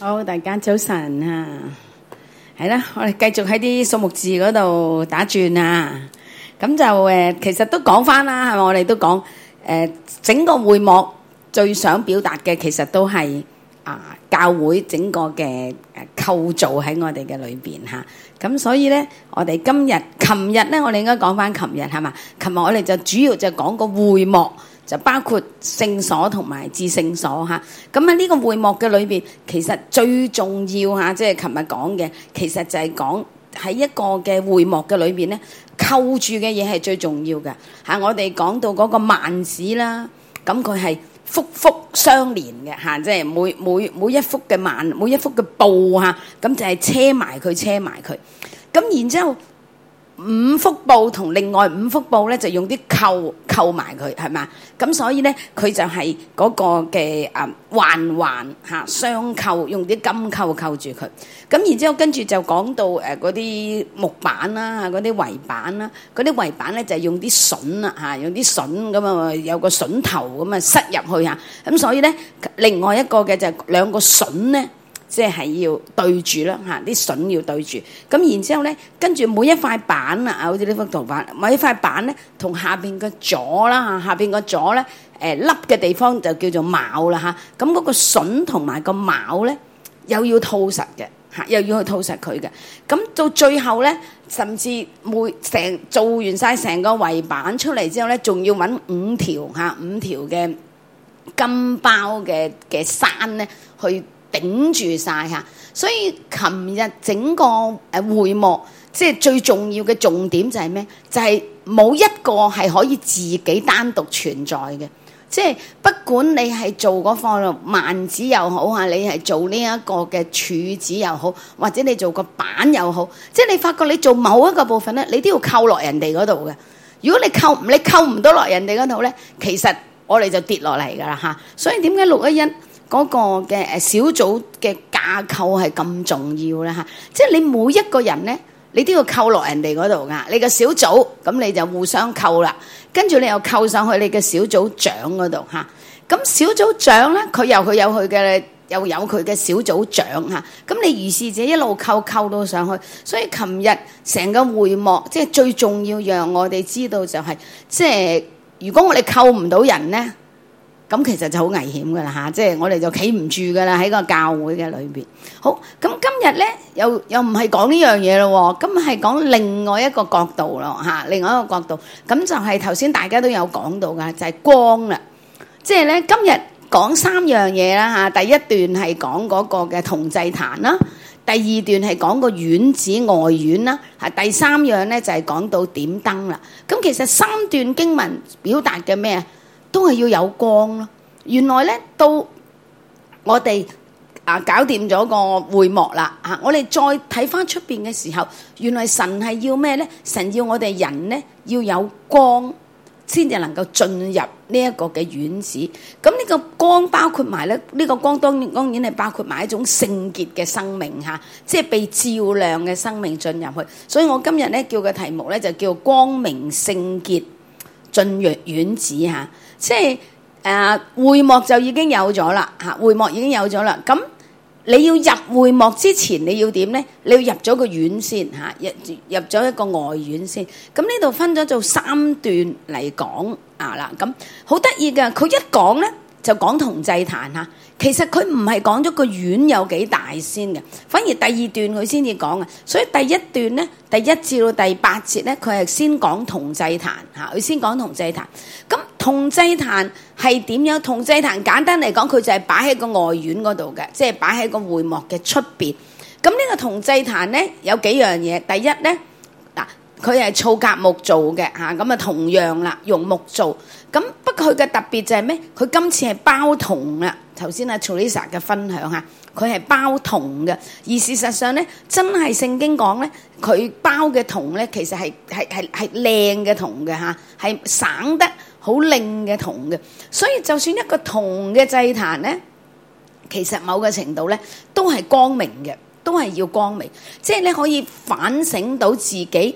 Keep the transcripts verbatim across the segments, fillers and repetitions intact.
好，大家早晨啊，係啦，我哋繼續喺啲數目字嗰度打轉啊。咁就誒，其實都講翻啦，係咪？我哋都講誒，整個會幕最想表達嘅，其實都係啊教會整個嘅誒構造喺我哋嘅裏邊嚇。咁所以咧，我哋今日、琴日咧，我哋應該講翻琴日係嘛？琴日我哋就主要就講個會幕。就包括聖所同埋至聖所嚇，咁喺呢個會幕嘅裏邊，其實最重要嚇，即係琴日講嘅，其實就係講喺一個嘅會幕嘅裏邊咧，扣住嘅嘢係最重要嘅嚇。我哋講到嗰個幔子啦，咁佢係幅幅相連嘅嚇，即係每每每一幅嘅幔，每一幅嘅布嚇，咁就係車埋佢，車埋佢，咁然之後。五幅布同另外五幅布咧，就用啲扣扣埋佢，係嘛？咁所以咧，佢就係嗰個嘅啊環環嚇相扣，用啲金扣扣住佢。咁然之後跟住就講到誒嗰啲木板啦，嗰啲圍板啦，嗰啲圍板咧就係用啲榫啦嚇，用啲榫咁啊，有個榫頭咁啊塞入去嚇。咁所以咧，另外一個嘅就係兩個榫咧。即係要對住啦嚇，啲榫要對住。咁然之後咧，跟住每一塊板啊，好似呢幅圖板，每一塊板咧，同下邊個座啦嚇，下邊個座咧，誒凹嘅地方就叫做卯啦嚇。咁嗰個榫同埋個卯咧，又要套實嘅嚇，又要去套實佢嘅。咁到最後咧，甚至每成做完晒成個圍板出嚟之後咧，仲要揾五條嚇，五條嘅金包嘅嘅山咧去。頂住晒嚇，所以琴日整個誒會幕，即係最重要嘅重點就係咩？就係冇一個係可以自己單獨存在嘅，即係不管你係做嗰個幔子又好嚇，你係做呢一個嘅柱子又好，或者你做個板又好，即係你發覺你做某一個部分咧，你都要扣落人哋嗰度嘅。如果你扣你扣唔到落人哋嗰度咧，其實我哋就跌落嚟㗎啦嚇。所以點解六一一嗰個嘅誒小組嘅架構係咁重要咧嚇，即係你每一個人咧，你都要扣落人哋嗰度噶。你個小組咁你就互相扣啦，跟住你又扣上去你嘅小組長嗰度嚇。咁小組長咧，佢有佢有佢嘅，又有佢嘅小組長嚇。咁你如是者一路扣扣到上去，所以琴日成個會幕即係最重要，讓我哋知道就係、是，即係如果我哋扣唔到人咧。咁其實就好危險噶啦嚇，即係我哋就企唔住噶啦喺個教會嘅裏邊。好，咁今日咧又又唔係講呢樣嘢咯，今日係講另外一個角度咯嚇，另外一個角度。咁就係頭先大家都有講到噶，就係光啦。即係咧今日講三樣嘢啦嚇，第一段係講嗰個嘅銅祭壇啦，第二段係講個院子外院啦，嚇第三樣咧就係講到點燈啦。咁其實三段經文表達嘅咩啊？都係要有光咯。原來咧，到我哋啊搞掂咗個會幕啦嚇，我哋再睇翻出邊嘅時候，原來神係要咩咧？神要我哋人咧要有光，先至能夠進入呢一個嘅院子。咁呢個光包括埋咧，呢個光當然當然係包括埋一種聖潔嘅生命嚇，即係被照亮嘅生命進入去。所以我今日咧叫嘅題目咧就叫光明聖潔進入院子嚇。即係誒、呃、會幕就已經有咗啦嚇，會幕已經有咗啦。咁你要入會幕之前，你要點咧？你要入咗個院先嚇，入入咗一個外院先。咁呢度分咗做三段嚟講啊啦。咁好得意嘅，佢一講咧就講銅祭壇嚇。其實佢唔係講咗個院有幾大先嘅，反而第二段佢先至講嘅。所以第一段咧，第一至到第八節咧，佢係先講銅祭壇嚇，佢先講銅祭壇。咁銅祭壇係點樣？銅祭壇簡單嚟講，佢就係擺喺個外院嗰度嘅，即係擺喺個會幕嘅出邊。咁呢個銅祭壇咧有幾樣嘢。第一咧嗱，佢係皂莢木做嘅嚇，咁啊同樣啦，用木做。咁不過佢嘅特別就係咩？佢今次係包銅啦。頭先阿 Teresa 嘅分享嚇，佢係包銅嘅，而事實上咧，真係聖經講咧，佢包嘅銅咧，其實係係係係靚嘅銅嘅嚇，係省得好靚嘅銅嘅。所以就算一個銅嘅祭壇咧，其實某個程度咧都係光明嘅，都係要光明，即係你可以反省到自己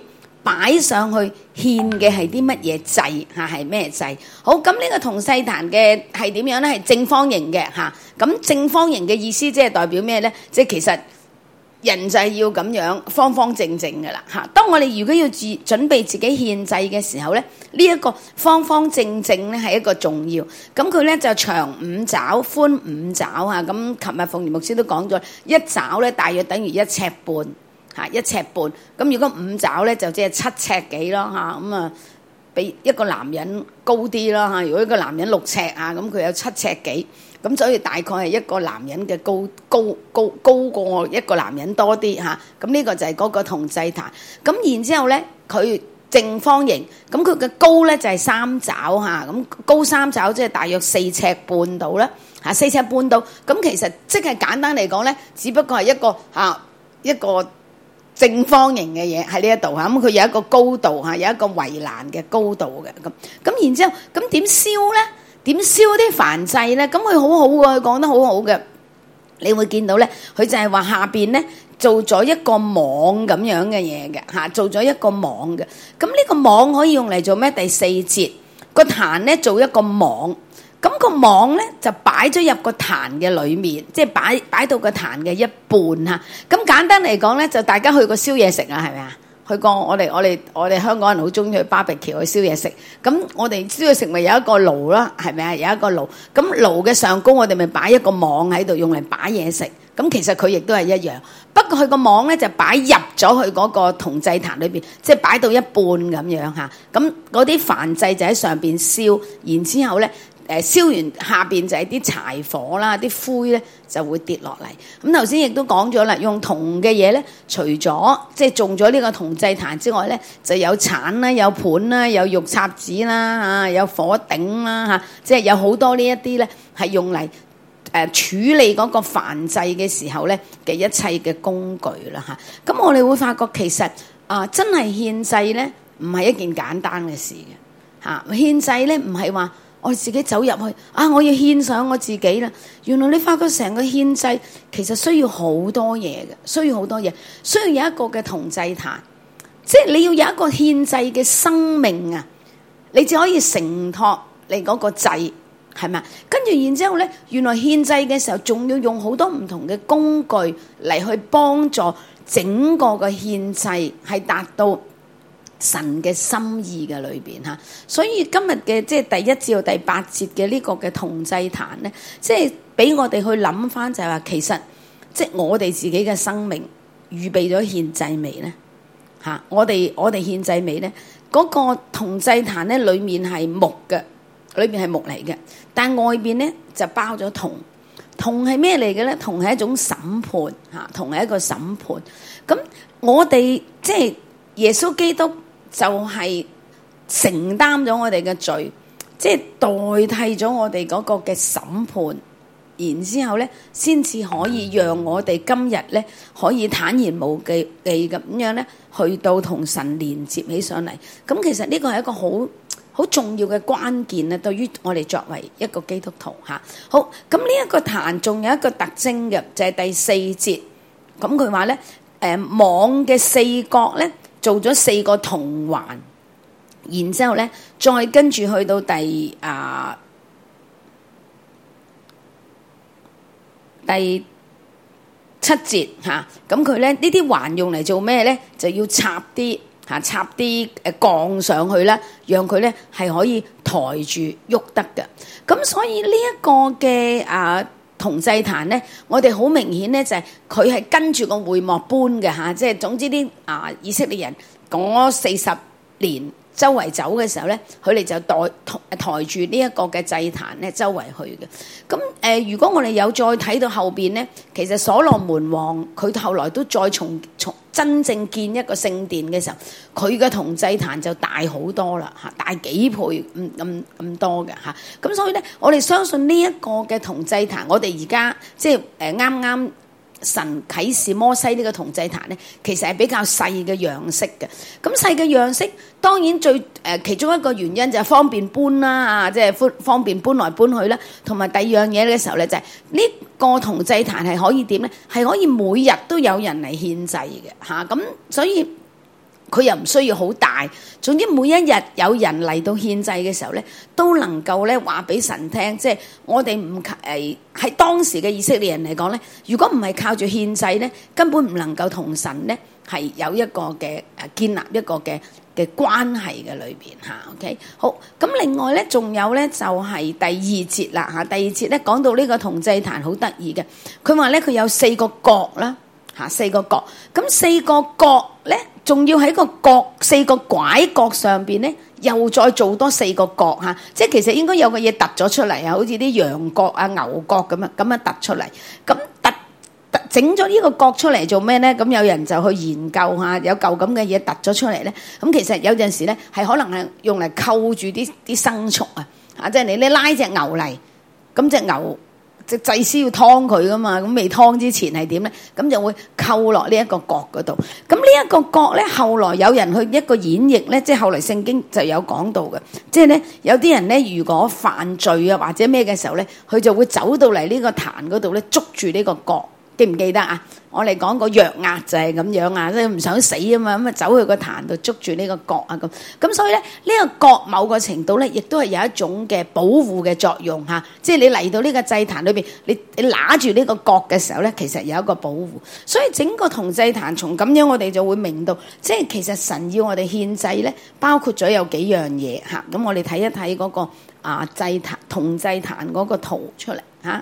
擺上去獻嘅係啲乜嘢祭嚇？係咩祭？好，咁呢個銅祭壇嘅係點樣咧？係正方形嘅嚇。咁正方形嘅意思即係代表咩咧？即係其實人就係要咁樣方方正正嘅啦嚇。當我哋如果要自準備自己獻祭嘅時候咧，呢一個方方正正咧係一個重要。咁佢咧就長五爪，寬五爪嚇。咁琴日鳳儀牧師都講咗，一爪咧大約等於一尺半嚇，一尺半。咁如果五爪咧就即係七尺幾咯嚇。咁啊，比一個男人高啲咯嚇。如果一個男人六尺啊，咁佢有七尺幾。咁所以大概係一個男人嘅高高高高過一個男人多啲嚇，咁呢個就係嗰個銅祭壇。咁然之後咧，佢正方形，咁佢嘅高咧就係三爪嚇，咁高三爪即係大約四尺半到啦嚇，四尺半到。咁其實即係簡單嚟講咧，只不過係一個嚇一個正方形嘅嘢喺呢一度嚇，咁佢有一個高度嚇，有一個圍欄嘅高度嘅咁。咁然之後，咁點燒咧？點燒啲燔祭咧？咁佢好好喎，佢講得好好嘅。你會見到咧，佢就係話下邊咧做咗一個網咁樣嘅嘢嘅嚇，做咗一個網嘅。咁呢個網可以用嚟做咩？第四節個壇咧做一個網，咁個網咧就擺咗入個壇嘅裏面，即係擺擺到個壇嘅一半嚇。咁簡單嚟講咧，就大家去過燒嘢食啊，係咪啊？去過我哋我哋我哋香港人好中意去 barbecue 去燒嘢食，咁我哋燒嘢食咪有一個爐啦，係咪啊？有一個爐，咁爐嘅上高我哋咪擺一個網喺度，用嚟擺嘢食。咁其實佢亦都係一樣，不過佢個網咧就擺入咗去嗰個銅祭壇裏邊，即係擺到一半咁樣嚇。咁嗰啲燔祭就喺上邊燒，然之後咧。誒燒完下邊就係啲柴火啦，啲灰咧就會跌落嚟。咁頭先亦都講咗啦，用銅嘅嘢咧，除咗即係種咗呢個銅祭壇之外咧，就有鏟啦、有盤啦、有肉插子啦嚇、有火頂啦嚇，即係有好多呢一啲咧係用嚟誒處理嗰個燔祭嘅時候咧嘅一切嘅工具啦嚇。咁我哋會發覺其實啊，真係獻祭咧唔係一件簡單嘅事嘅嚇。獻祭咧唔係話我自己走入去啊！我要獻上我自己啦。原來你發覺成個獻祭其實需要好多嘢嘅，需要好多嘢，需要有一個嘅銅祭壇，即係你要有一個獻祭嘅生命啊，你只可以承托你嗰個祭，係咪？跟住然之後咧，原來獻祭嘅時候仲要用好多唔同嘅工具嚟去幫助整個嘅獻祭係達到神嘅心意嘅裏邊嚇，所以今日嘅即係第一至到第八節嘅呢個嘅銅祭壇咧，即係俾我哋去諗翻就係話，其實即係我哋自己嘅生命預備咗獻祭未咧嚇？我哋我哋獻祭未咧？嗰個銅祭壇咧，裡面係木嘅，裏邊係木嚟嘅，但外邊咧就包咗銅。銅係咩嚟嘅咧？銅係一種審判嚇，銅係一個審判。咁我哋即係耶穌基督。就係承擔咗我哋嘅罪，即係代替咗我哋嗰個嘅審判，然之後咧，先至可以讓我哋今日咧可以坦然無忌忌咁樣咧，去到同神連接起上嚟。咁其實呢個係一個好好重要嘅關鍵啊！對於我哋作為一個基督徒嚇，好，咁呢一個壇仲有一個特徵嘅，就係第四節。咁佢話咧，誒網嘅四角咧。做咗四個銅環，然之後咧，再跟住去到第啊第七節嚇，咁佢咧呢啲環用嚟做咩咧？就要插啲嚇、啊、插啲誒槓上去啦，讓佢咧係可以抬住喐得嘅。咁所以呢一個嘅啊銅祭壇咧，我哋好明顯咧就係佢係跟住個會幕搬嘅嚇，即係總之啲啊以色列人嗰四十年周圍走嘅時候咧，佢哋就抬抬住呢一個嘅祭壇咧周圍去嘅。咁誒、呃，如果我哋有再睇到後邊咧，其實所羅門王佢後來都再重重真正建一個聖殿嘅時候，佢嘅銅祭壇就大好多啦嚇，大幾倍咁咁咁多嘅嚇。咁所以咧，我哋相信呢一個嘅銅祭壇，我哋而家即係誒啱啱神啟示摩西呢個銅祭壇咧，其實係比較細嘅樣式嘅。咁細嘅樣式，當然最誒、呃、其中一個原因就係方便搬啦啊，即係方方便搬來搬去啦。同埋第二樣嘢嘅時候咧，就係、是、呢個銅祭壇係可以點咧？係可以每日都有人嚟獻祭嘅嚇。咁、啊、所以佢又唔需要好大。總之每一日有人嚟到獻祭嘅時候咧，都能夠咧話俾神聽，即係我哋唔誒喺當時嘅以色列人嚟講咧，如果唔係靠住獻祭咧，根本唔能夠同神咧係有一個嘅誒建立一個嘅嘅關係嘅裏邊嚇。OK， 好，咁另外咧仲有咧就係第二節啦嚇。第二節咧講到呢個銅祭壇好得意嘅，佢話咧佢有四個角啦。嚇，四個角，咁四個角咧，仲要喺個角四個拐角上邊咧，又再做多四個角嚇，即係其實應該有個嘢突咗出嚟啊，好似啲羊角啊、牛角咁樣咁樣突出嚟。咁突突整咗呢個角出嚟做咩咧？咁有人就去研究下，有嚿咁嘅嘢突咗出嚟咧。咁其實有陣時咧，係可能係用嚟扣住啲啲牲畜啊，嚇，即係你你拉隻牛嚟，咁隻牛。即祭司要劏佢噶嘛，咁未劏之前係點咧？咁就會扣落呢一個角嗰度。咁呢一個角咧，後來有人去一個演繹咧，即係後來聖經就有講到嘅。即係咧，有啲人咧，如果犯罪啊或者咩嘅時候咧，佢就會走到嚟呢個壇嗰度咧，捉住呢個角。記唔記得啊？我哋講個約押就係咁樣啊，即係唔想死啊嘛，咁啊走去個壇度捉住呢個角啊咁。咁所以咧，呢個角某個程度咧，亦都係有一種嘅保護嘅作用嚇。即係你嚟到呢個祭壇裏邊，你你揦住呢個角嘅時候咧，其實有一個保護。所以整個銅祭壇從咁樣，我哋就會明到，即係其實神要我哋獻祭咧，包括咗有幾樣嘢嚇。咁我哋睇一睇嗰個啊祭壇銅祭壇嗰個圖出嚟嚇。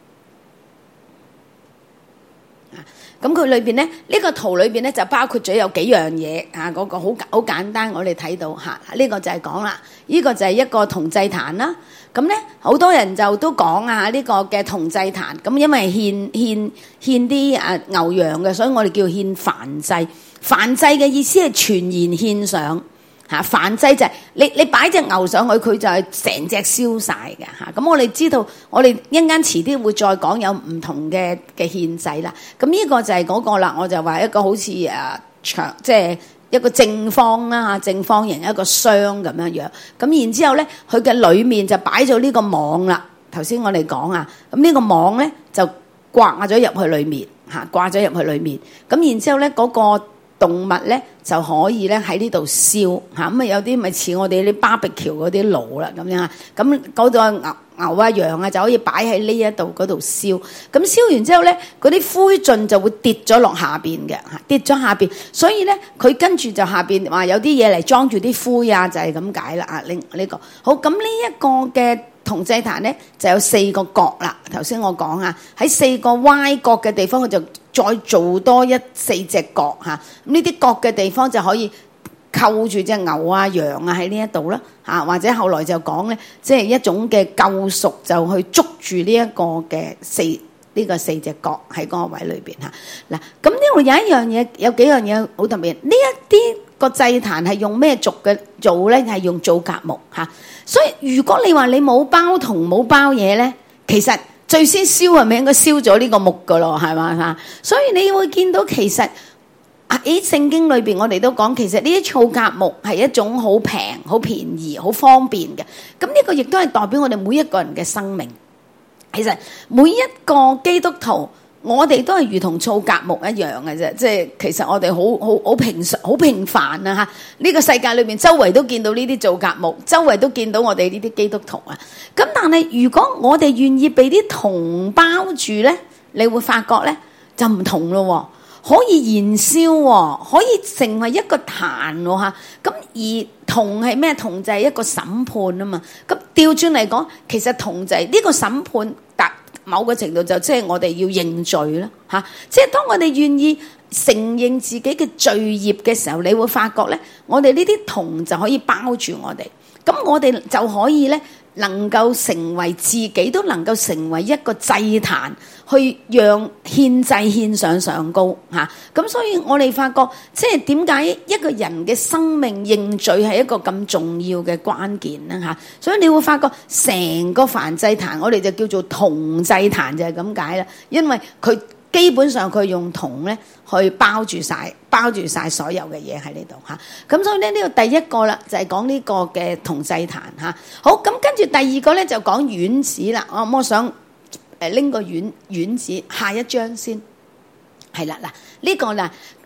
咁佢裏邊咧，呢、這個圖裏邊咧就包括咗有幾樣嘢啊！嗰、那個好好簡單，我哋睇到嚇，呢、啊這個就係講啦，呢、這個就係一個銅祭壇啦。咁咧好多人就都講啊，呢、這個嘅銅祭壇，咁因為獻獻獻啲啊牛羊嘅，所以我哋叫獻燔祭。燔祭嘅意思係全然獻上。嚇，燔祭就係你你擺隻牛上去，佢就係成隻燒晒嘅嚇。咁我哋知道，我哋一陣間遲啲會再講有唔同嘅嘅獻祭啦。咁呢個就係嗰個啦，我就話一個好似誒長，即係一個正方啦嚇，正方形一個箱咁樣樣。咁然之後咧，佢嘅裡面就擺咗呢個網啦。頭先我哋講啊，咁呢個網咧就掛咗入去裡面嚇，掛咗入去裡面。咁然之後咧嗰個動物咧就可以咧喺呢度燒嚇，咁啊有啲咪似我哋啲 barbecue 嗰啲爐啦咁樣啊，咁嗰度牛牛啊羊啊就可以擺喺呢一度嗰度燒，咁燒完之後咧嗰啲灰燼就會跌咗落下邊嘅嚇，跌咗下邊，所以咧佢跟住就下邊話有啲嘢嚟裝住啲灰啊，就係咁解啦啊！呢呢個好，咁呢一個嘅銅祭壇咧就有四個角啦。頭先我講啊，喺四個歪角嘅地方，佢就再做多一四隻角嚇。咁呢啲角嘅地方就可以扣住隻牛啊羊啊喺呢一度啦嚇，或者後來就講咧，即係一種嘅救贖，就去捉住呢一個嘅四呢、呢個四隻角喺嗰個位裏邊嚇。嗱，咁呢度有一樣嘢，有幾樣嘢好特別。呢一啲個祭壇係用咩族嘅做咧？係用皂莢木嚇。所以如果你話你冇包銅冇包嘢咧，其實最先燒係咪應該燒咗呢個木噶咯？係嘛嚇？所以你會見到其實喺聖經裏邊，我哋都講其實呢啲皂莢木係一種好平、好便宜、好方便嘅。咁呢個亦都係代表我哋每一個人嘅生命。其實每一個基督徒，我哋都係如同皂莢木一樣嘅啫，即係其實我哋好好好平常、好平凡啊！嚇，呢個世界裏面周圍都見到呢啲皂莢木，周圍都見到我哋呢啲基督徒啊。咁但係如果我哋願意俾啲銅包住咧，你會發覺咧就唔同咯，可以燃燒，可以成為一個壇喎嚇。咁而銅係咩？銅就係一個審判啊嘛。咁調轉嚟講，其實銅就係呢個審判達某個程度就即係我哋要認罪啦嚇。即係當我哋願意承認自己嘅罪孽嘅時候，你會發覺咧，我哋呢啲銅就可以包住我哋。咁我哋就可以咧，能夠成為自己都能夠成為一個祭壇，去讓獻祭獻上上高嚇。咁、啊、所以我哋發覺，即係點解一個人嘅生命認罪係一個咁重要嘅關鍵咧嚇。所以你會發覺成個燔祭壇，我哋就叫做銅祭壇就係咁解啦，因為佢基本上佢用銅咧去包住晒，包住晒所有嘅嘢喺呢度嚇。咁所以咧呢個第一個啦，就係講呢個嘅銅祭壇嚇。好，咁跟住第二個咧就講院子啦。我我想誒拎個院院子下一張先，係啦嗱，呢個啦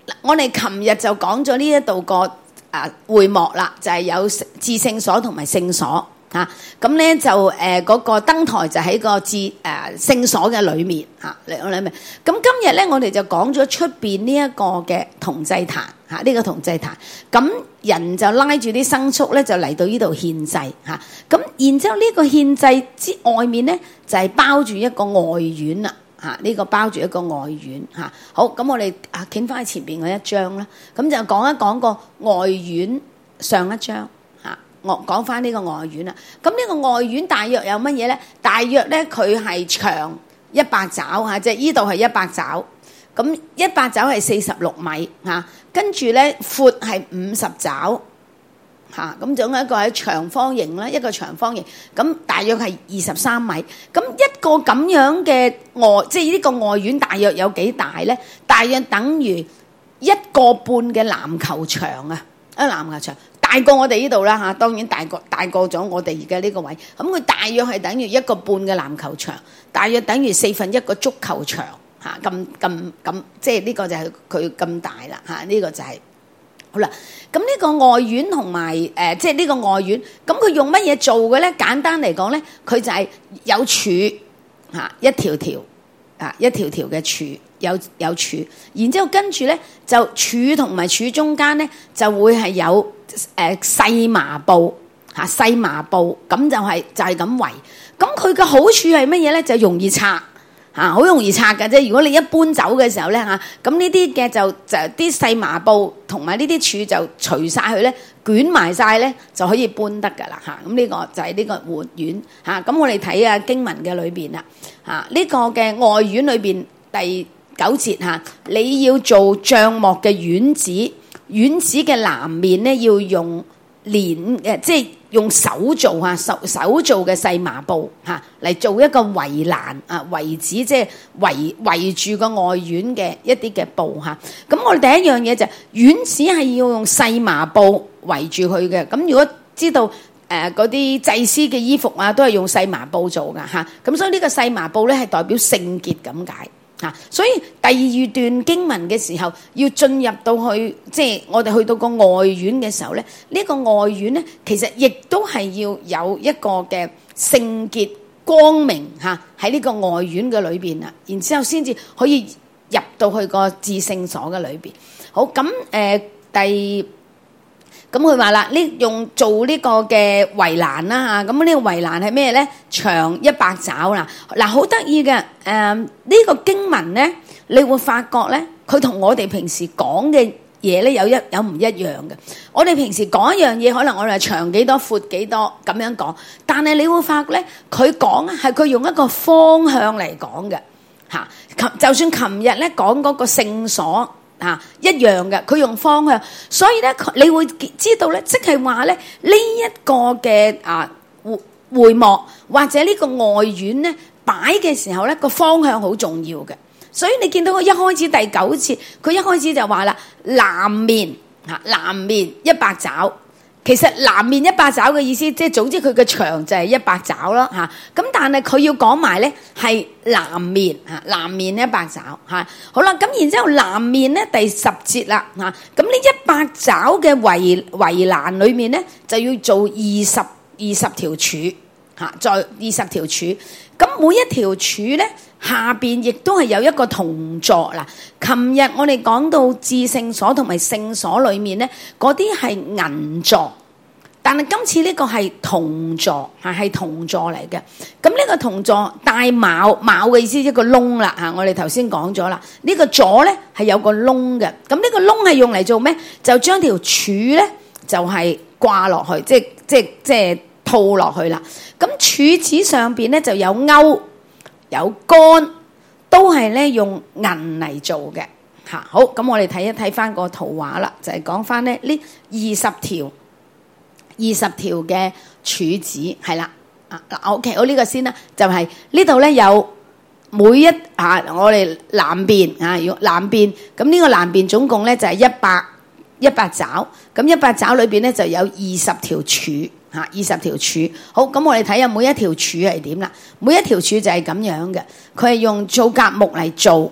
我哋琴日就講咗呢一度個啊會幕啦，就係、是、有至聖所同埋聖所嚇。咁、啊、咧就誒嗰、呃那個燈台就喺個至誒聖所嘅裏面嚇，嚟我裏面。咁今日咧我哋就講咗出邊呢一個嘅銅祭壇嚇，呢、啊這個銅祭壇。咁人就拉住啲牲畜咧，就嚟到呢度獻祭嚇。咁、啊、然之後呢個獻祭之外面咧，就係、是、包住一個外院啦。嚇！呢、這個包住一個外院嚇、啊，好咁我哋啊，捲翻去前邊嗰一張啦，咁就講一講個外院上一張嚇，我講翻呢個外院啦。咁呢個外院大約有乜嘢咧？大約咧佢係長一百肘嚇，即係依度係一百肘，咁一百肘係四十六米嚇，跟住咧闊係五十肘。嚇，咁總有一個係長方形啦，一個長方形，咁大約係二十三米。咁一個咁樣嘅外，即係呢個外院大約有幾大咧？大約等於一個半嘅籃球場啊！一籃球場大過我哋呢度啦嚇，當然大過大過咗我哋而家呢個位。咁佢大約係等於一個半嘅籃球場，大約等於四分一個足球場嚇，咁咁咁，即係呢個就係佢咁大啦嚇，呢、呢個就係、是。好啦，咁呢個外院同埋誒，即係呢個外院，咁佢用乜嘢做嘅咧？簡單嚟講咧，佢就係有柱嚇，一條條啊，一條條嘅柱，有有柱，然之後跟住咧就柱同埋柱中間咧就會係有誒細麻布嚇，細麻布咁就係就係咁圍。咁佢嘅好處係乜嘢咧？就容易拆。嚇，好容易拆嘅啫。如果你一搬走嘅時候咧嚇，咁呢啲嘅就就啲細麻布同埋呢啲柱就除晒佢咧，捲埋晒咧就可以搬得噶啦嚇。咁呢個就係呢個活院嚇。咁我哋睇下經文嘅裏邊啦嚇，呢個嘅外院裏邊第九節嚇，你要做帳幕嘅院子，院子嘅南面咧要用連誒，即係用手做嚇，手手做嘅細麻布嚇嚟做一個圍欄啊，圍子即係圍圍住個外院嘅一啲嘅布嚇。咁我哋第一樣嘢就係院子係要用細麻布圍住佢嘅。咁如果知道誒嗰啲祭司嘅衣服啊，都係用細麻布做噶嚇。咁所以呢個細麻布咧係代表聖潔咁解。啊、所以第二段經文嘅時候，要進入到去，即係我哋去到個外院嘅時候咧，呢、這個外院咧，其實亦都係要有一個嘅聖潔光明嚇喺呢個外院嘅裏邊啦，然之後先至可以入到去個至聖所嘅裏邊。好，咁誒、呃、第。咁佢話啦，呢用做呢個嘅圍欄啦嚇，咁呢個圍欄係咩咧？長一百肘啦，嗱好得意嘅誒呢個經文咧，你會發覺咧，佢同我哋平時講嘅嘢咧有一有唔一樣嘅。我哋平時講一樣嘢，可能我哋係長幾多、闊幾多咁樣講，但係你會發覺咧，佢講係佢用一個方向嚟講嘅嚇。琴就算琴日咧講嗰個聖所。啊，一樣嘅，佢用方向，所以咧，你會知道咧，即係話咧，呢一個嘅啊會會幕或者呢個外院咧擺嘅時候咧，個方向好重要嘅。所以你見到佢一開始第九節，佢一開始就話啦，南面嚇，南面一百肘。其實南面一百肘嘅意思，即係總之佢嘅長就係一百肘啦嚇。咁但係佢要講埋咧係南面嚇，南面一百肘嚇。好啦，咁然之後南面咧第十節啦嚇。咁呢一百肘嘅圍圍欄裏面咧就要做二十二十條柱嚇，再二十條柱。咁每一條柱咧下邊亦都係有一個銅座啦。琴日我哋講到至聖所同埋聖所裏面咧，嗰啲係銀座，但係今次呢個係銅座，係係銅座嚟嘅。咁呢個銅座帶卯，卯嘅意思一個窿啦嚇。我哋頭先講咗啦，呢個座咧係有個窿嘅。咁呢個窿係用嚟做咩？就將條柱咧就係掛落去，即係即係即係套落去啦。咁柱子上邊咧就有鈎。有杆都係咧用銀嚟做嘅嚇。好，咁我哋睇一睇翻個圖畫啦，就係講翻咧呢二十條二十條嘅柱子係啦。啊嗱 ，OK， 好呢個先啦，就係、是、呢度咧有每一啊，我哋南邊啊，要南邊咁呢個南邊總共咧就係一百一百肘，咁一百肘裏邊咧就有二十條柱。嚇，二十條柱，好，咁我哋睇下每一條柱係點啦。每一條柱就係咁樣嘅，佢係用皂莢木嚟做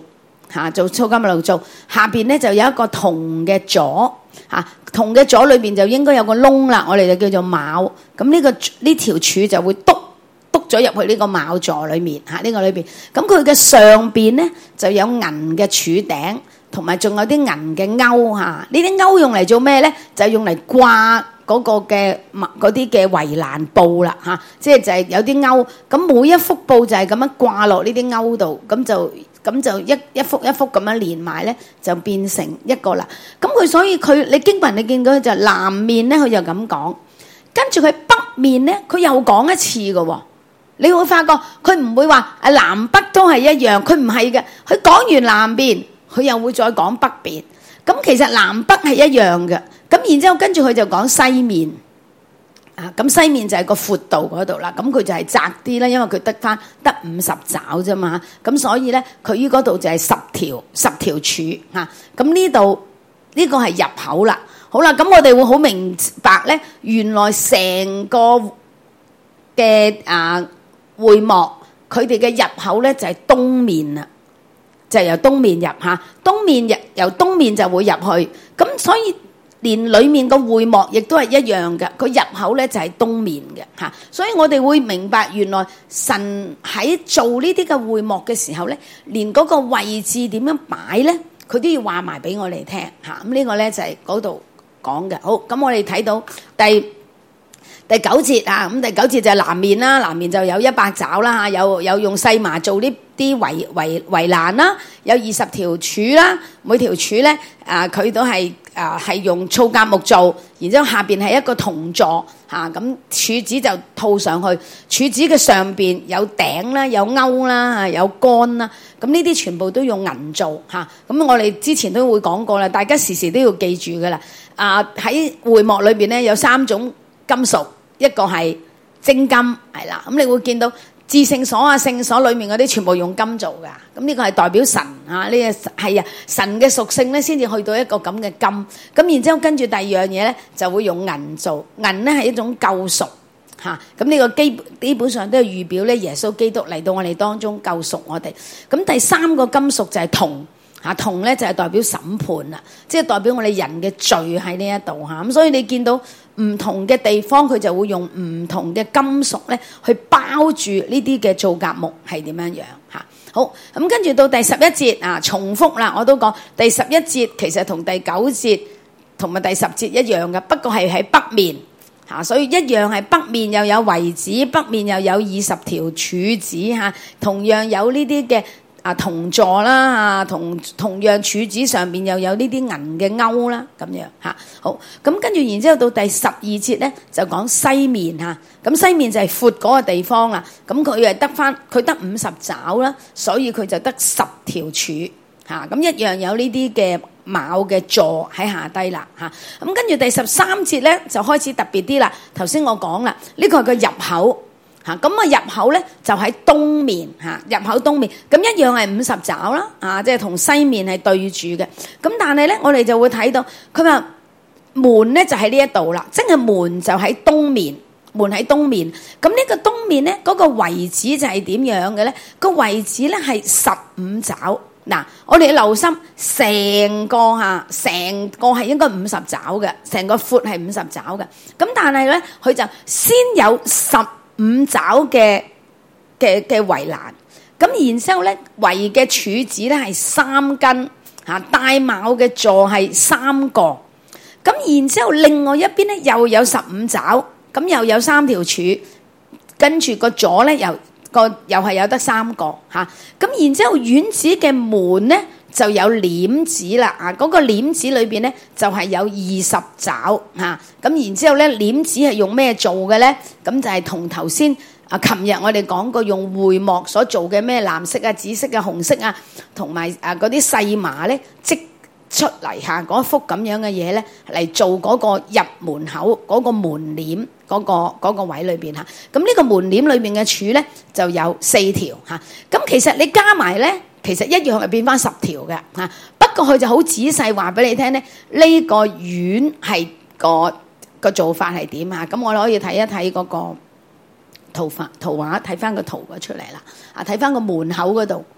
嚇，做粗金木做，下邊咧就有一個銅嘅座嚇，銅嘅座裏邊就應該有個窿啦，我哋就叫做卯。咁呢、這個呢條柱就會篤篤咗入去呢個卯座裏面嚇，呢、這個裏邊。咁佢嘅上邊咧就有銀嘅柱頂，同埋仲有啲銀嘅鈎嚇。呢啲鈎用嚟做咩咧？就係用嚟掛嗰個嘅嗰啲嘅圍欄布啦嚇，即係就係有啲鈎，咁每一幅布就係咁樣掛落呢啲鈎度，咁就咁就一一幅一幅咁樣連埋咧，就變成一個啦。咁佢所以佢你經文你見到佢就南面咧，佢就咁講，跟住佢北面咧，佢又講一次嘅喎。你會發覺佢唔會話啊南北都係一樣，佢唔係嘅。佢講完南邊，佢又會再講北邊。咁其實南北係一樣嘅。咁然之後跟住佢就講西面啊，咁西面就係個闊度嗰度啦。咁佢就係窄啲啦，因為佢得翻得五十爪啫嘛。咁所以咧，佢於嗰度就係十條十條柱嚇。咁呢度呢個係入口啦。好啦，咁我哋會好明白咧，原來成個嘅啊會幕佢哋嘅入口咧就係東面啦，就係由東面入嚇。東面入由東面就會入去，咁所以。連裏面個會幕亦都係一樣嘅，佢入口咧就係東面嘅嚇，所以我哋會明白原來神喺做呢啲嘅會幕嘅時候咧，連嗰個位置點樣擺咧，佢都要話埋俾我哋聽嚇。咁呢個咧就係嗰度講嘅。好，咁我哋睇到第第九節啊，咁第九節就係南面啦，南面就有一百爪啦嚇，有有用細麻做呢啲圍圍圍欄啦，有二十條柱啦，每條柱咧啊佢都係。啊，係用粗夾木做，然之後下邊係一個銅座嚇，咁、啊、柱子就套上去，柱子嘅上邊有頂啦，有勾啦，有杆啦，咁呢啲全部都用銀做嚇。咁、啊、我哋之前都會講過啦，大家時時都要記住噶啦。啊，喺會幕裏邊咧有三種金屬，一個係精金係啦，咁你會見到。至聖所啊，聖所裏面嗰啲全部用金做噶，咁呢個係代表神啊，呢個係啊神嘅屬性咧，先至去到一個咁嘅金。咁然之後跟住第二樣嘢咧，就會用銀做，銀咧係一種救贖嚇。咁呢個基基本上都係預表咧耶穌基督嚟到我哋當中救贖我哋。咁第三個金屬就係銅嚇，銅咧就係代表審判啦，即係代表我哋人嘅罪喺呢一度嚇。咁所以你見到。唔同嘅地方佢就會用唔同嘅金屬咧去包住呢啲嘅皂莢木係點樣樣嚇。好，咁跟住到第十一節啊，重複啦，我都講第十一節其實同第九節同埋第十節一樣嘅，不過係喺北面嚇，所以一樣係北面又有圍子，北面又有二十條柱子嚇，同樣有呢啲嘅。啊，銅座啦，啊，同同樣柱子上邊又有呢啲銀嘅勾啦，咁樣嚇。好，咁跟住然之後到第十二節咧，就講西面嚇。咁西面就係闊嗰個地方啦。咁佢係得翻，佢得五十爪啦，所以佢就得十條柱嚇。咁一樣有呢啲嘅卯嘅座喺下低啦嚇。咁跟住第十三節咧就開始特別啲啦。頭先我講啦，呢個係個入口。嚇，咁啊入口咧就喺東面嚇，入口東面咁一樣係五十爪啦，啊即係同西面係對住嘅。咁但係咧我哋就會睇到佢話門咧就喺呢一度啦，即係門就喺東面，門喺東面。咁呢個東面咧嗰個圍子就係點樣嘅咧？個圍子咧係十五爪。嗱，我哋留心成個嚇，成個係應該五十爪嘅，成個闊係五十爪嘅。咁但係咧佢就先有十五爪嘅嘅嘅圍欄，咁然之後咧圍嘅柱子咧係三根嚇，帶卯嘅座係三個，咁然之後另外一邊咧又有十五爪，咁又有三條柱，跟住個座咧又個又係有得三個嚇，咁然之後院子嘅門咧就有簾子啦，啊嗰個簾子裏邊咧就係有二十爪嚇，咁然之後咧簾子係用咩做嘅咧？咁就係同頭先啊，琴日我哋講過用會幕所做嘅咩藍色啊、紫色啊、紅色啊，同埋啊嗰啲細麻咧織出嚟嚇嗰幅咁樣嘅嘢咧嚟做嗰個入門口嗰個門簾嗰個嗰個位裏邊嚇，咁呢個門簾裏邊嘅柱咧就有四條嚇，咁其實你加埋咧。其實一樣係變翻十條嘅嚇，不過佢就好仔細話俾你聽咧，呢個院係個個做法係點嚇？咁我哋可以睇一睇嗰個圖畫圖畫，睇翻個圖畫出嚟啦。啊，睇翻個門口嗰度，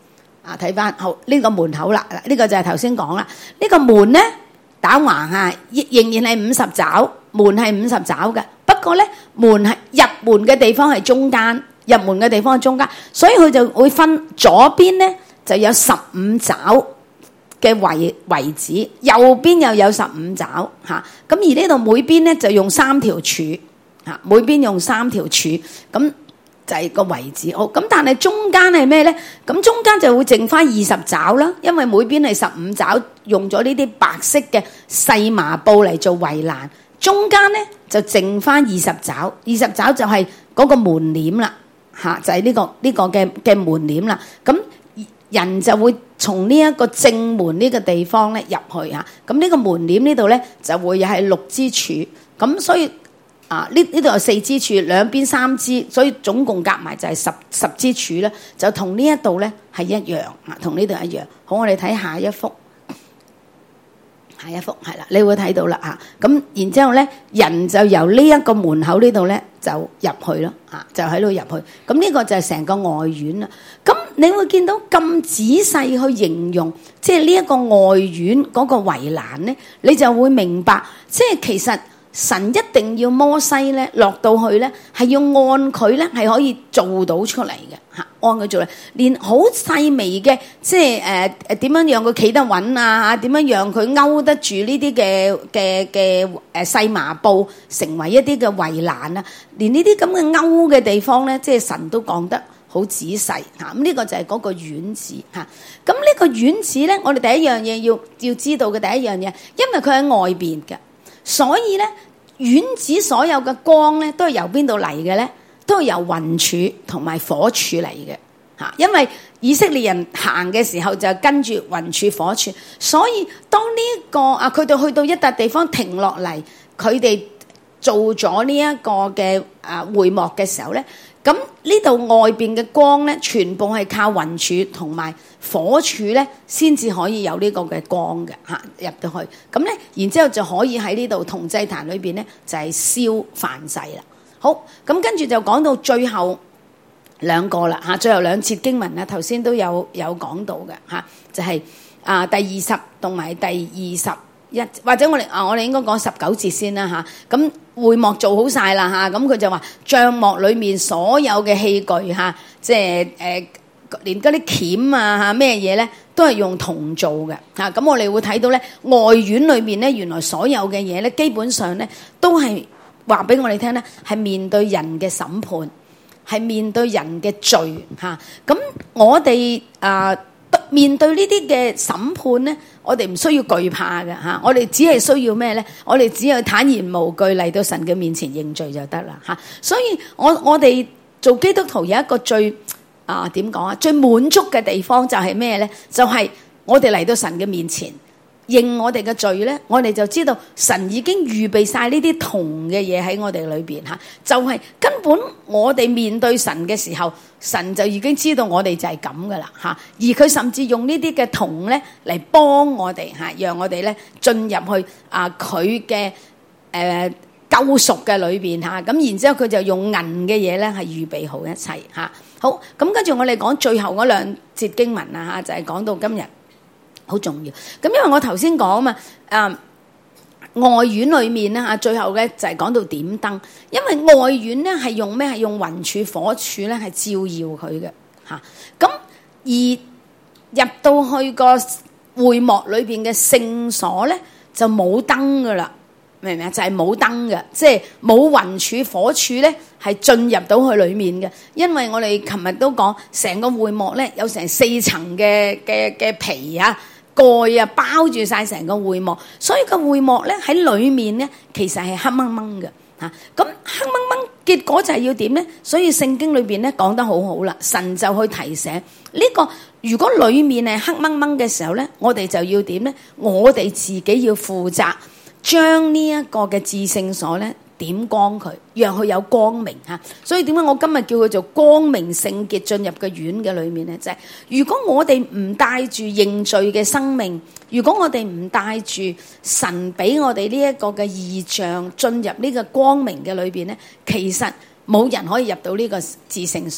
啊，睇翻好呢個門口啦，呢個就係頭先講啦。呢個門咧打橫嚇，仍然係五十爪，門係五十爪嘅。不過咧，門係入門嘅地方係中間，入門嘅地方係中間，所以佢就會分左邊咧就有十五爪嘅位位置，右邊又有十五爪嚇。咁而呢度每邊咧就用三條柱嚇，每邊用三條柱咁。就係個位置好，咁但係中間係咩咧？咁中間就會剩翻二十爪啦，因為每邊係十五爪，用咗呢啲白色嘅細麻布嚟做圍欄。中間咧就剩翻二十爪，二十爪就係嗰個門簾啦，嚇就係呢個呢個嘅嘅門簾啦。咁人就會從呢一個正門呢個地方咧入去嚇。咁呢個門簾呢度咧就會係六支柱，咁所以。啊！呢呢度有四支柱，兩邊三支，所以總共夾埋就係十十支柱咧，就同呢一度咧係一樣啊，同呢度一樣。好，我哋睇下一幅，下一幅係啦，你會睇到啦嚇。咁然之後咧，人就由呢一個門口呢度咧就入去咯，嚇就喺度入去。咁呢個就係成個外院啦。咁你會見到咁仔細去形容，即係呢一個外院嗰個圍欄咧，你就會明白，即係其實。神一定要摩西咧落到去咧，係要按佢咧係可以做到出嚟嘅嚇，按佢做嚟，連好細微嘅即係誒誒點樣讓佢企得穩啊，點樣讓佢勾得住呢啲嘅嘅嘅誒細麻布成為一啲嘅圍欄啊，連呢啲咁嘅勾嘅地方咧，即係神都講得好仔細嚇。咁呢個就係嗰個院子嚇。咁呢個院子咧，我哋第一樣嘢要要知道嘅第一樣嘢，因為佢喺外邊嘅。所以咧，院子所有嘅光咧，都係由邊度嚟嘅咧？都係由雲柱同埋火柱嚟嘅嚇。因為以色列人行嘅時候就跟住雲柱火柱，所以當呢、這、一個啊，佢哋去到一笪地方停落嚟，佢哋做咗呢一個嘅啊會幕嘅時候咧，咁呢度外邊嘅光咧，全部係靠雲柱同埋火柱咧，先至可以有呢個嘅光嘅嚇入到去。咁咧，然之後就可以喺呢度銅祭壇裏邊咧，就係燒燔祭啦。好，咁跟住就講到最後兩個啦嚇，最後兩節經文啊，頭先都有有講到嘅嚇，就係、是、啊第二十同埋第二十一，或者我哋啊我哋應該講十九節先啦嚇。咁、啊、會幕做好晒啦嚇，咁、啊、佢就話帳幕裏面所有嘅器具嚇、啊，即係誒。呃連嗰啲鉗啊嚇咩嘢咧，都係用銅做嘅嚇。咁、啊、我哋會睇到咧，外院裏面咧，原來所有嘅嘢咧，基本上咧都係話俾我哋聽咧，係面對人嘅審判，係面對人嘅罪嚇。咁、啊、我哋啊面對呢啲嘅審判咧，我哋唔需要懼怕嘅嚇、啊。我哋只係需要咩咧？我哋只係坦然無懼嚟到神嘅面前認罪就得啦嚇。所以我我哋做基督徒有一個最啊，點講啊？最滿足嘅地方就係咩咧？就係、是、我哋嚟到神嘅面前認我哋嘅罪咧，我哋就知道神已經預備晒呢啲銅嘅嘢喺我哋裏邊嚇。就係、是、根本我哋面對神嘅時候，神就已經知道我哋就係咁噶啦嚇。而佢甚至用呢啲嘅銅咧嚟幫我哋嚇，讓我哋咧進入去啊佢嘅誒救贖嘅裏邊嚇。咁然之後佢就用銀嘅嘢咧係預備好一切嚇。好，咁跟住我哋講最後嗰兩節經文啊嚇，就係、是、講到今日好重要。咁因為我頭先講啊嘛，啊外院裏面咧嚇，最後咧就係講到點燈，因為外院咧係用咩？係用雲柱火柱咧係照耀佢嘅嚇。咁、啊、而入到去個會幕裏邊嘅聖所咧就冇燈噶啦。明唔明啊？就係冇燈嘅，即係冇雲柱火柱咧，係進入到去裏面嘅。因為我哋琴日都講，成個會幕咧有成四層嘅嘅嘅皮啊、蓋啊包住晒成個會幕，所以個會幕咧喺裏面咧其實係黑掹掹嘅嚇。咁、啊、黑掹掹，結果就係要點咧？所以聖經裏邊咧講得好好啦，神就去提醒呢、這個。如果裏面係黑掹掹嘅時候咧，我哋就要點咧？我哋自己要負責。將呢一個嘅至聖所咧點光佢，讓佢有光明嚇。所以點解我今日叫佢做光明聖潔進入嘅院嘅裏面咧？就係、是、如果我哋唔帶住認罪嘅生命，如果我哋唔帶住神俾我哋呢一個嘅異象進入呢個光明嘅裏邊咧，其實冇人可以入到呢個至聖所。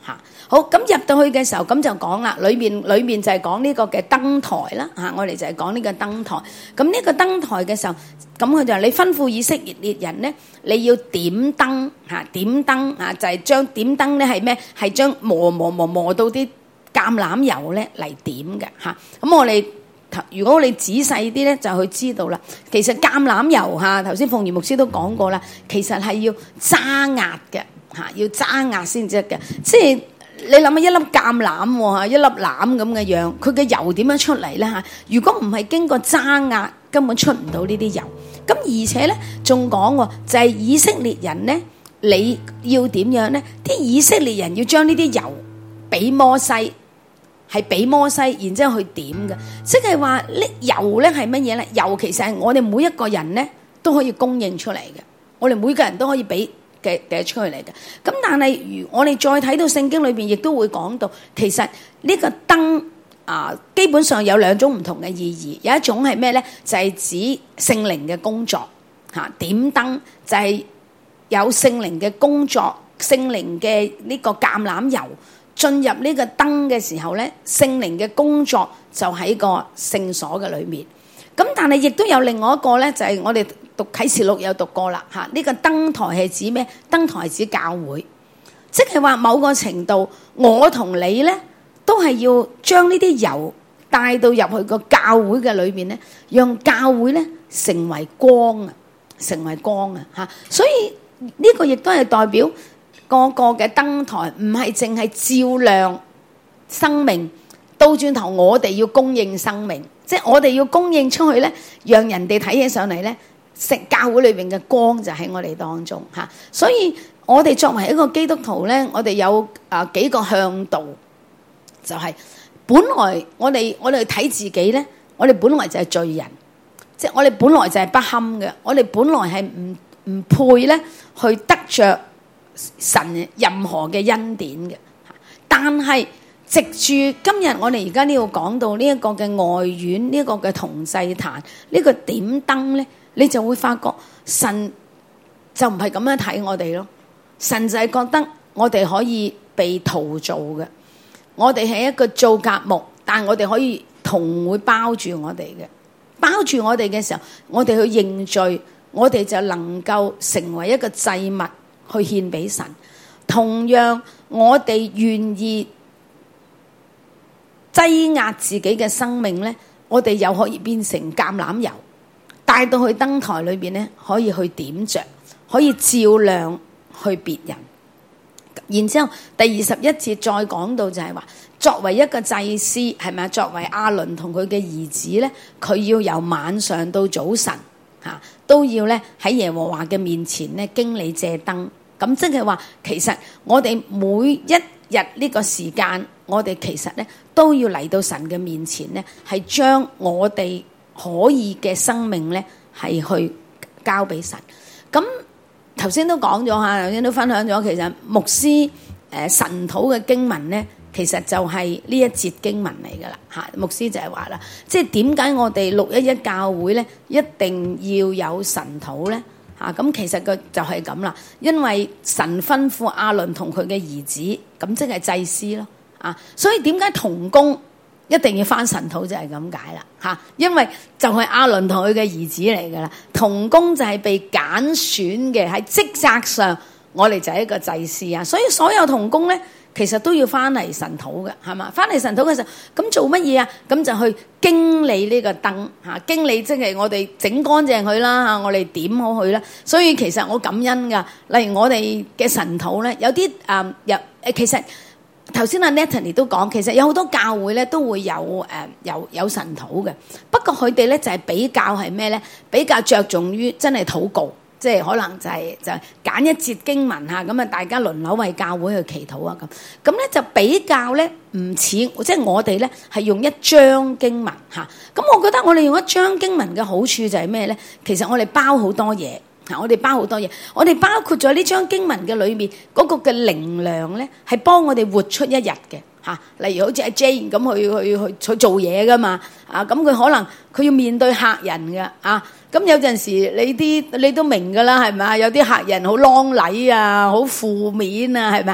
嚇。好，咁入到去嘅時候，咁就講啦，裏面裏面就係講呢個嘅燈台啦嚇，我哋就係講呢個燈台。咁呢個燈台嘅時候，咁佢就話你吩咐以色列人咧，你要點燈嚇，點燈啊，就係將點燈咧係咩？係將磨磨磨磨到啲橄欖油咧嚟點嘅嚇。咁我哋如果你仔細啲咧，就去知道啦。其實橄欖油嚇，頭先鳳儀牧師都講過啦，其實係要揸壓嘅嚇，要揸壓先至得嘅，即係。你諗下一粒橄欖喎，一粒欖咁嘅樣，佢嘅油點樣出嚟咧嚇？如果唔係經過揸壓，根本出唔到呢啲油。咁而且咧，仲講喎，就係以色列人咧，你要點樣咧？啲以色列人要將呢啲油俾摩西，係俾摩西，然之後去點嘅。即係話呢油咧係乜嘢咧？油其實係我哋每一個人咧都可以供應出嚟嘅，我哋每個人都可以俾。嘅嘅出去嚟嘅，咁但係如我哋再睇到聖經裏邊，亦都會講到，其實呢個燈啊，基本上有兩種唔同嘅意義。有一種係咩咧？就係指聖靈嘅工作嚇，點燈就係有聖靈嘅工作，聖靈嘅呢個橄欖油進入呢個燈嘅時候咧，聖靈嘅工作就喺個聖所嘅裏面。咁但係亦都有另外一個咧，就係我哋。讀啟示錄有讀過啦嚇，呢個燈台係指咩？燈台係指教會，即係話某個程度，我同你咧都係要將呢啲油帶到入去個教會嘅裏邊咧，讓教會咧成為光啊，成為光啊嚇。所以呢個亦都係代表個個嘅燈台唔係淨係照亮生命，倒轉頭我哋要供應生命，即係我哋要供應出去咧，讓人哋睇起上嚟咧。食教會裏邊嘅光就喺我哋當中嚇，所以我哋作為一個基督徒咧，我哋有啊幾個向導，就係本來我哋我哋睇自己咧，我哋本來就係罪人，即係我哋本來就係不堪嘅，我哋本來係唔唔配咧去得着神任何嘅恩典嘅。但係藉住今日我哋而家呢度講到呢一個嘅外院，呢一個嘅銅祭壇，呢個點燈咧。你就會發覺神就唔係咁樣睇我哋咯，神就係覺得我哋可以被陶造嘅，我哋係一個造革木，但係我哋可以銅會包住我哋嘅，包住我哋嘅時候，我哋去認罪，我哋就能夠成為一個祭物去獻俾神。同樣，我哋願意擠壓自己嘅生命咧，我哋又可以變成橄欖油。帶到去燈台裏邊咧，可以去點着，可以照亮去別人。然之後第二十一節再講到就係話，作為一個祭司係咪啊？作為亞倫同佢嘅兒子咧，佢要由晚上到早晨嚇、啊，都要咧喺耶和華嘅面前咧經理借燈。咁即係話，其實我哋每一日呢個時間，我哋其實咧都要嚟到神嘅面前咧，係將我哋可以嘅生命咧，係去交俾神。咁頭先都講咗嚇，頭先都分享咗，其實牧師誒神禱嘅經文咧，其實就係呢一節經文嚟噶啦嚇。牧師就係話啦，即係點解我哋六一一教會咧一定要有神禱咧嚇？咁其實個就係咁啦，因為神吩咐亞倫同佢嘅兒子，咁即係祭司咯啊。所以點解同工一定要翻神土就係咁解啦嚇，因為就係亞倫同佢嘅兒子嚟噶啦，同工就係被揀選嘅，喺職責上我哋就係一個祭司啊，所以所有同工咧其實都要翻嚟神土嘅，係嘛？翻嚟神土嘅時候，咁做乜嘢啊？咁就去經理呢個燈嚇，經理即係我哋整乾淨佢啦嚇，我哋點好佢啦。所以其實我感恩噶，例如我哋嘅神土咧，有啲誒有誒其實。頭先阿 Natalie 都講，其實有好多教會咧都會有誒、呃、有有神禱嘅，不過佢哋咧就係、是、比較係咩咧？比較着重於真係禱告，即係可能就係、是、就揀、是、一節經文嚇，咁啊大家輪流為教會去祈禱啊咁，咁咧就比較咧唔似，即係我哋咧係用一章經文嚇，咁我覺得我哋用一章經文嘅好處就係咩咧？其實我哋包好多嘢。我哋包好多嘢，我哋包括咗呢張經文嘅裏面嗰、那個嘅靈糧咧，係幫我哋活出一日嘅嚇。例如好似阿 Jane 咁去去去去做嘢噶嘛，啊咁佢可能佢要面對客人嘅啊，咁有陣時你啲你都明噶啦，係咪啊？有啲客人好啷禮啊，好負面啊，係咪啊？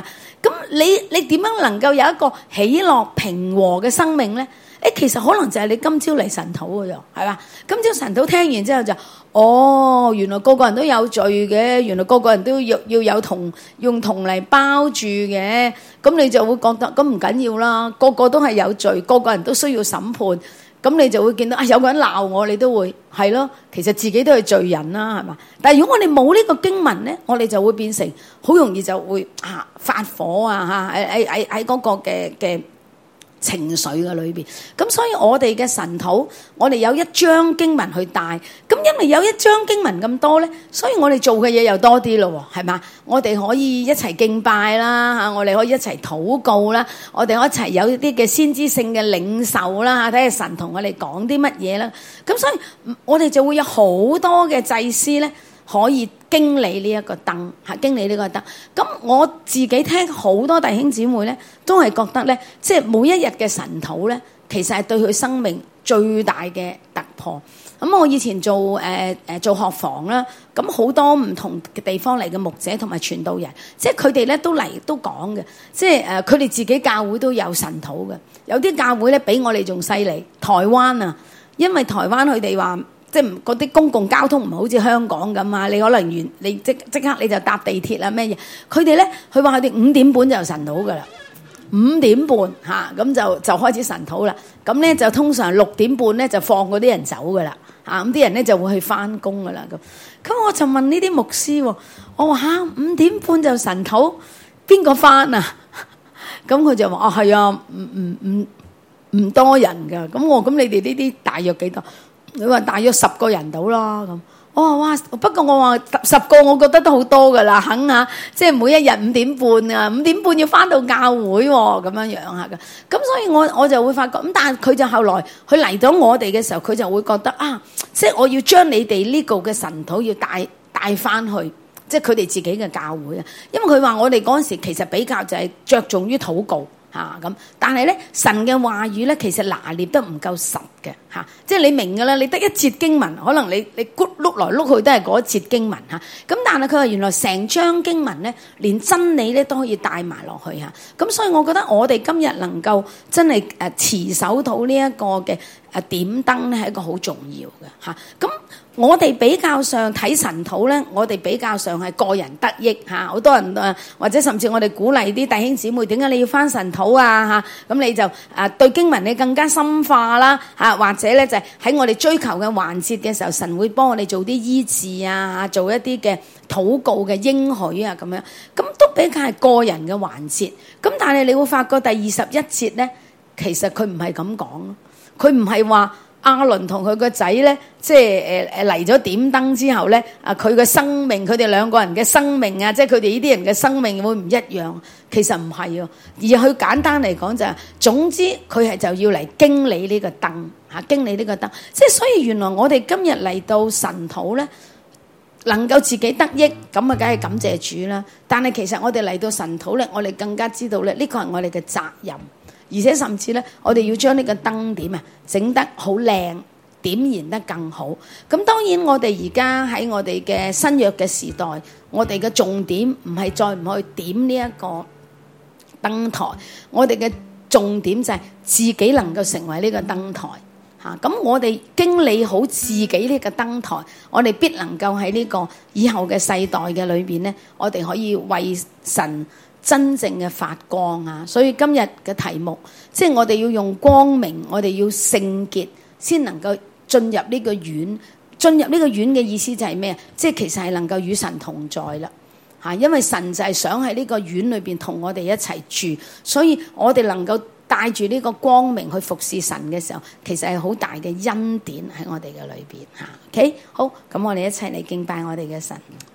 咁你你點樣能夠有一個喜樂平和嘅生命咧？誒，其實可能就係你今朝嚟神禱嘅啫，係嘛？今朝神禱聽完之後就，哦，原來個個人都有罪嘅，原來個個人都要要有銅用銅嚟包住嘅，咁你就會覺得咁唔緊要啦，個個都係有罪，個個人都需要審判，咁你就會見到啊，有個人鬧我，你都會係咯，其實自己都係罪人啦，係嘛？但係如果我哋冇呢個經文咧，我哋就會變成好容易就會啊發火啊嚇，喺喺喺嗰個嘅嘅情緒嘅裏邊，咁所以我哋嘅神禱，我哋有一章經文去帶，咁因為有一章經文咁多咧，所以我哋做嘅嘢又多啲咯，係嘛？我哋可以一齊敬拜啦嚇，我哋可以一齊禱告啦，我哋可以一齊有啲嘅先知性嘅領受啦嚇，睇下神同我哋講啲乜嘢啦。咁所以我哋就會有好多嘅祭司咧，可以經理呢一個燈嚇，經理呢個燈。咁我自己聽好多弟兄姊妹咧，都係覺得咧，即係每一日嘅神禱咧，其實係對佢生命最大嘅突破。咁我以前做誒誒、呃、做學房啦，咁好多唔同嘅地方嚟嘅牧者同埋傳道人，即係佢哋咧都嚟都講嘅，即係誒佢哋自己教會都有神禱嘅，有啲教會咧比我哋仲犀利。台灣啊，因為台灣佢哋話，即係嗰啲公共交通唔係好似香港咁啊，你可能完你即即刻你就搭地鐵啦咩嘢，佢哋咧佢話佢哋五點半就神禱噶啦，五點半嚇咁就就開始神禱啦，咁咧就通常六點半咧就放嗰啲人走噶啦嚇，咁啲人咧就會去翻工噶啦咁。咁我就問呢啲牧師喎，我話嚇五點半就神禱，邊個翻啊？咁佢就話哦係啊，唔唔唔唔多人噶。咁我咁你哋呢啲大約幾多？佢話大約十個人到啦咁。我話哇，不過我話十個我覺得都好多噶啦，肯下即係每一日五點半啊，五點半要翻到教會喎，咁樣樣下噶。咁所以我我就會發覺咁，但係佢就後來佢嚟到我哋嘅時候，佢就會覺得啊，即係我要將你哋呢個嘅神禱要帶帶翻去，即係佢哋自己嘅教會啊。因為佢話我哋嗰陣時其實比較就係着重於禱告。嚇咁，但係咧神嘅話語咧，其實拿捏得唔夠實嘅嚇，即係你明㗎啦，你得一節經文，可能你你碌碌來碌去都係嗰一節經文嚇，咁但係佢話原來成章經文咧，連真理咧都可以帶埋落去嚇，咁所以我覺得我哋今日能夠真係誒持守到呢一個嘅誒點燈咧，係一個好重要嘅嚇，咁。我哋比較上睇神禱咧，我哋比較上係個人得益嚇，好多人誒，或者甚至我哋鼓勵啲弟兄姊妹，點解你要返神禱啊嚇？咁你就誒對經文你更加深化啦嚇，或者咧就係喺我哋追求嘅環節嘅時候，神會幫我哋做啲醫治啊，做一啲嘅禱告嘅應許啊咁樣，咁都比較係個人嘅環節。咁但係你會發覺第二十一節咧，其實佢唔係咁講咯，佢唔係話。阿倫同佢個仔咧，即係誒誒嚟咗點燈之後咧，啊佢嘅生命，佢哋兩個人嘅生命啊，即係佢哋呢啲人嘅生命會唔一樣？其實唔係喎，而佢簡單嚟講就係，總之佢係就要嚟經理呢個燈嚇，經理呢個燈。即係所以原來我哋今日嚟到神禱咧，能夠自己得益，咁啊梗係感謝主啦。但係其實我哋嚟到神禱咧，我哋更加知道咧，呢個係我哋嘅責任。而且甚至咧，我哋要將呢個燈點啊整得好靚，點燃得更好。咁當然我哋而家喺我哋嘅新約嘅時代，我哋嘅重點唔係再唔去點呢一個燈台，我哋嘅重點就係自己能夠成為呢個燈台嚇。咁我哋經理好自己呢個燈台，我哋必能夠喺呢個以後嘅世代嘅裏邊咧，我哋可以為神真正嘅發光啊！所以今日嘅題目，即係我哋要用光明，我哋要聖潔，先能夠進入呢個院。進入呢個院嘅意思就係咩啊？即係其實係能夠與神同在啦嚇，因為神就係想喺呢個院裏邊同我哋一齊住，所以我哋能夠帶住呢個光明去服侍神嘅時候，其實係好大嘅恩典喺我哋嘅裏邊嚇。OK，好，咁我哋一齊嚟敬拜我哋嘅神。